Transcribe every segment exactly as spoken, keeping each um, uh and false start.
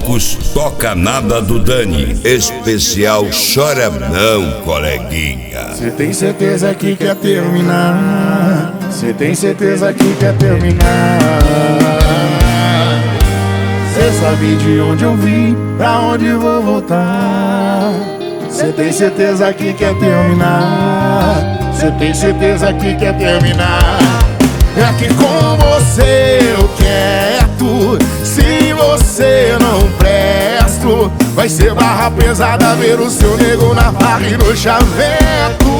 Blocos Toca Nada do Dani, especial Chora Não, coleguinha. Cê tem certeza que quer terminar? Cê tem certeza que quer terminar? Cê sabe de onde eu vim, pra onde vou voltar? Cê tem certeza que quer terminar? Cê tem certeza que quer terminar? É que com você eu quero, se você não presto, vai ser barra pesada ver o seu nego na barra e no chaveco.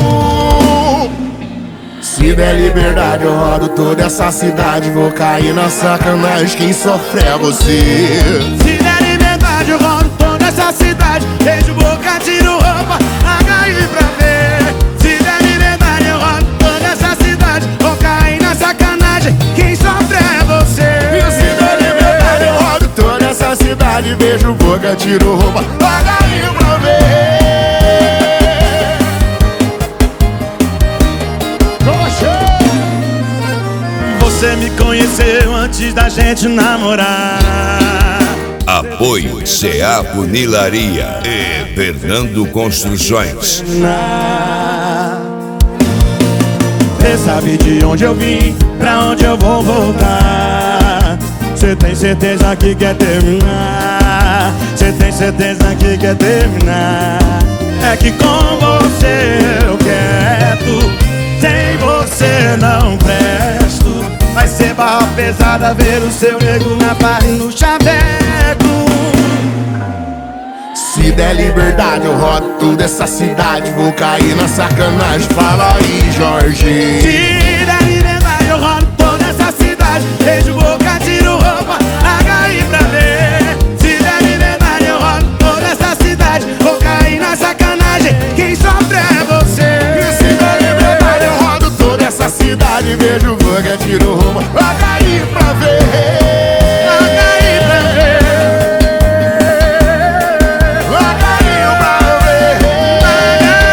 Se der liberdade eu rodo toda essa cidade, vou cair na sacanagem, quem sofre é você. Se der liberdade eu rodo toda essa cidade, beijo boca, tiro roupa, H I pra ver. Se der liberdade eu rodo toda essa cidade, vou cair na sacanagem, quem sofre é você. E se der liberdade eu rodo toda essa cidade, beijo boca, tiro roupa, H I pra ver. Você me conheceu antes da gente namorar. Apoio C A Funilaria e Fernando Construções. Cê sabe de onde eu vim, pra onde eu vou voltar. Cê tem certeza que quer terminar? Cê tem certeza que quer terminar? É que com você eu quero, sem você não presto. Vai ser barra pesada ver o seu nego na barra e no chaveco. Se der liberdade eu rodo toda essa cidade, vou cair na sacanagem, fala aí, Jorge. Se der liberdade eu rodo toda essa cidade, beijo boca, tiro roupa, H I pra ver. Se der liberdade eu rodo toda essa cidade, vou cair na sacanagem, quem sofre é você. E se der liberdade eu rodo toda essa cidade, beijo boca, tiro roupa, H I pra ver.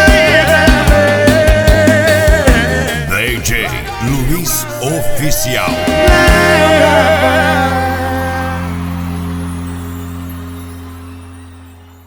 D J Luiz Oficial.